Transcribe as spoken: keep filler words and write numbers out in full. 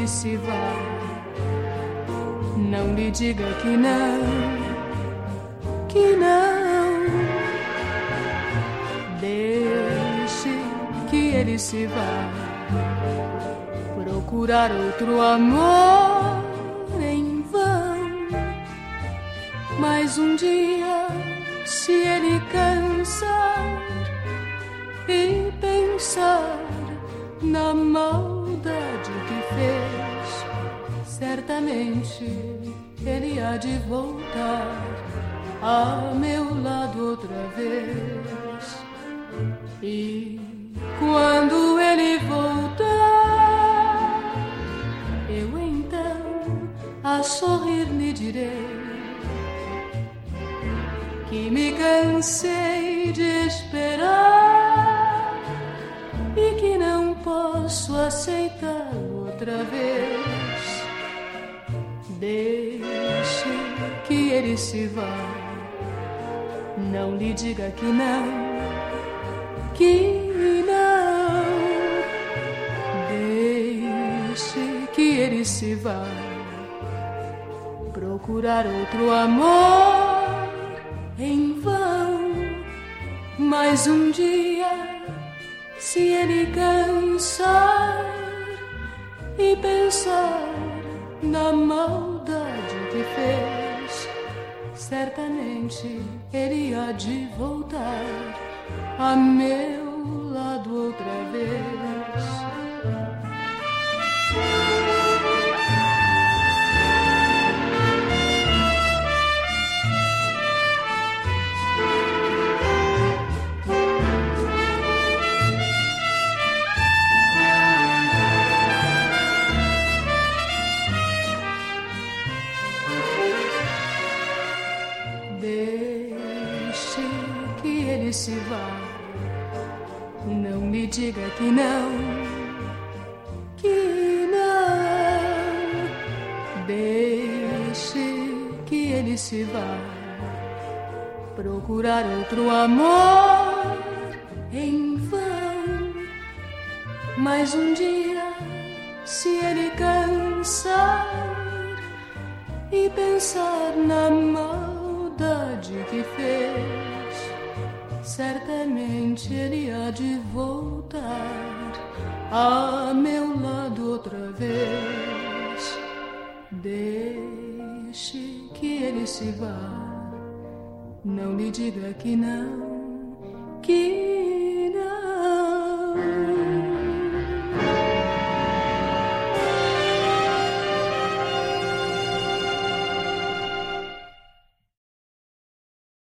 se vá. Não lhe diga que não, que não. Deixe que ele se vá procurar outro amor em vão. Mas um dia, se ele cansar e pensar na maldade que fez, certamente ele há de voltar a meu lado outra vez. E quando ele voltar, eu então a sorrir lhe direi que me cansei de esperar e que não posso aceitá-lo outra vez. Deixe que ele se vá, não lhe diga que não, que não. Deixe que ele se vá procurar outro amor em vão. Mas um dia, se ele cansar e pensar na maldade que fez, certamente ele há de voltar a meu lado outra vez. Se vá, não me diga que não, que não. Deixe que ele se vá procurar outro amor em vão. Mas um dia, se ele cansar e pensar na maldade que fez, certamente ele há de voltar a meu lado outra vez. Deixe que ele se vá, não lhe diga que não, que